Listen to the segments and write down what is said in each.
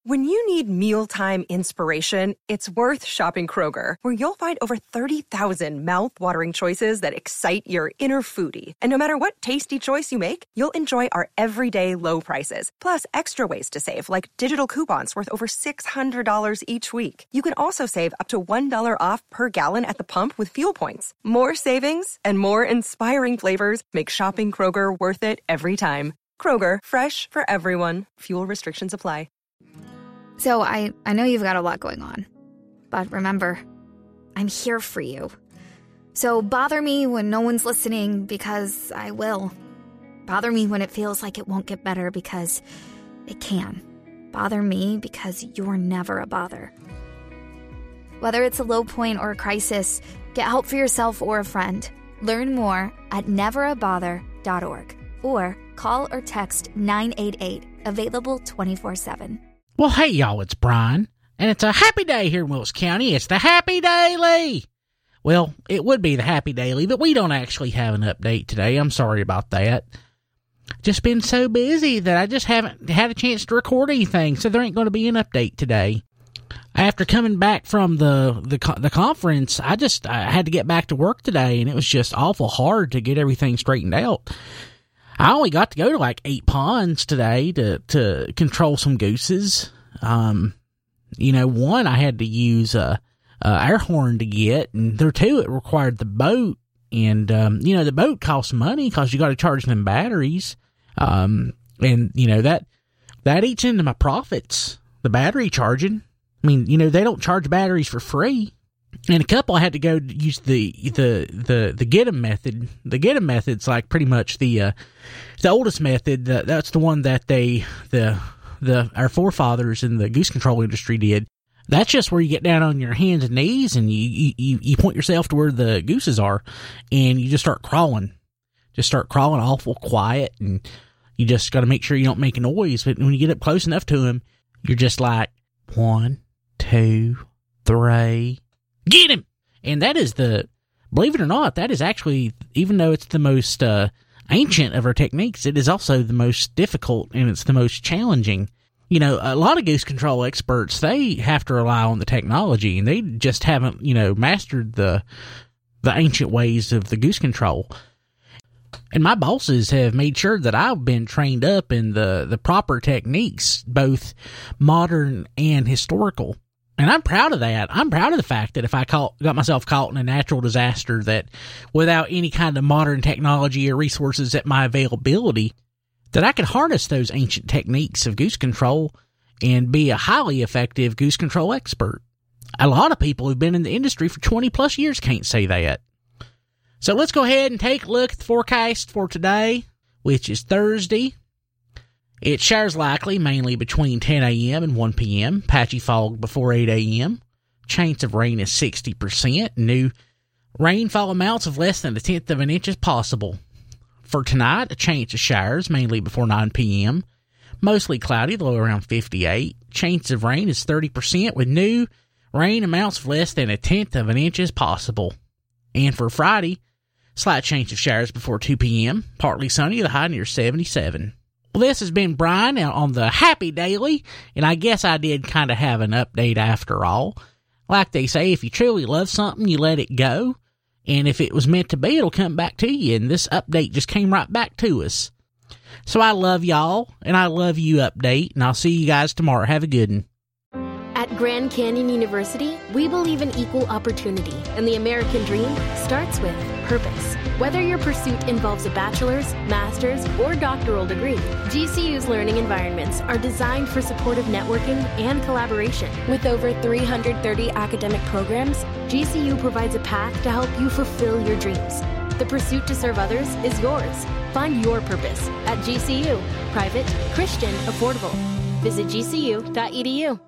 When you need mealtime inspiration, it's worth shopping Kroger, where you'll find over 30,000 mouth-watering choices that excite your inner foodie. And no matter what tasty choice you make, you'll enjoy our everyday low prices, plus extra ways to save, like digital coupons worth over $600 each week. You can also save up to $1 off per gallon at the pump with fuel points. More savings and more inspiring flavors make shopping Kroger worth it every time. Kroger, fresh for everyone. Fuel restrictions apply. So I know you've got a lot going on, but remember, I'm here for you. So bother me when no one's listening, because I will. Bother me when it feels like it won't get better, because it can. Bother me because you're never a bother. Whether it's a low point or a crisis, get help for yourself or a friend. Learn more at neverabother.org or call or text 988, available 24/7. Well, hey, y'all, it's Brian, and it's a happy day here in Wilkes County. It's the Happy Daily. Well, it would be the Happy Daily, but we don't actually have an update today. I'm sorry about that. Just been so busy that I just haven't had a chance to record anything, so there ain't going to be an update today. After coming back from the conference, I had to get back to work today, and it was just awful hard to get everything straightened out. I only got to go to like 8 ponds today to control some gooses. One I had to use a air horn to get, and there two it required the boat, and the boat costs money because you got to charge them batteries, and that eats into my profits. The battery charging. I mean, they don't charge batteries for free. And a couple I had to go use the get 'em method. The get 'em method's like pretty much the oldest method. That's the one that our forefathers in the goose control industry did. That's just where you get down on your hands and knees and you point yourself to where the gooses are, and you just start crawling. Just start crawling awful quiet, and you just got to make sure you don't make a noise. But when you get up close enough to them, you're just like 1, 2, 3. Get him! And that is believe it or not, that is actually, even though it's the most ancient of our techniques, it is also the most difficult, and it's the most challenging. A lot of goose control experts, they have to rely on the technology, and they just haven't, mastered the ancient ways of the goose control. And my bosses have made sure that I've been trained up in the proper techniques, both modern and historical. And I'm proud of that. I'm proud of the fact that if I got myself caught in a natural disaster, that without any kind of modern technology or resources at my availability, that I could harness those ancient techniques of goose control and be a highly effective goose control expert. A lot of people who've been in the industry for 20 plus years can't say that. So let's go ahead and take a look at the forecast for today, which is Thursday. It showers likely mainly between 10 a.m. and 1 p.m. Patchy fog before 8 a.m. Chance of rain is 60%. New rainfall amounts of less than 1/10 of an inch is possible. For tonight, a chance of showers mainly before 9 p.m. Mostly cloudy, low around 58. Chance of rain is 30% with new rain amounts of less than 1/10 of an inch is possible. And for Friday, slight chance of showers before 2 p.m. Partly sunny, the high near 77. Well, this has been Brian on the Happy Daily, and I guess I did kind of have an update after all. Like they say, if you truly love something, you let it go, and if it was meant to be, it'll come back to you, and this update just came right back to us. So I love y'all, and I love you, Update, and I'll see you guys tomorrow. Have a good one. At Grand Canyon University, we believe in equal opportunity, and the American dream starts with purpose. Whether your pursuit involves a bachelor's, master's, or doctoral degree, GCU's learning environments are designed for supportive networking and collaboration. With over 330 academic programs, GCU provides a path to help you fulfill your dreams. The pursuit to serve others is yours. Find your purpose at GCU. Private, Christian, affordable. Visit gcu.edu.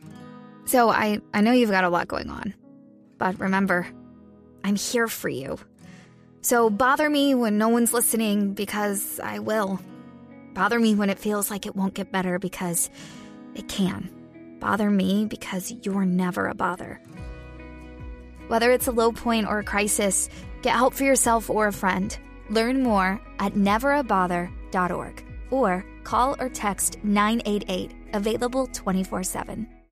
So I know you've got a lot going on, but remember, I'm here for you. So bother me when no one's listening, because I will. Bother me when it feels like it won't get better, because it can. Bother me because you're never a bother. Whether it's a low point or a crisis, get help for yourself or a friend. Learn more at neverabother.org or call or text 988, Available 24/7.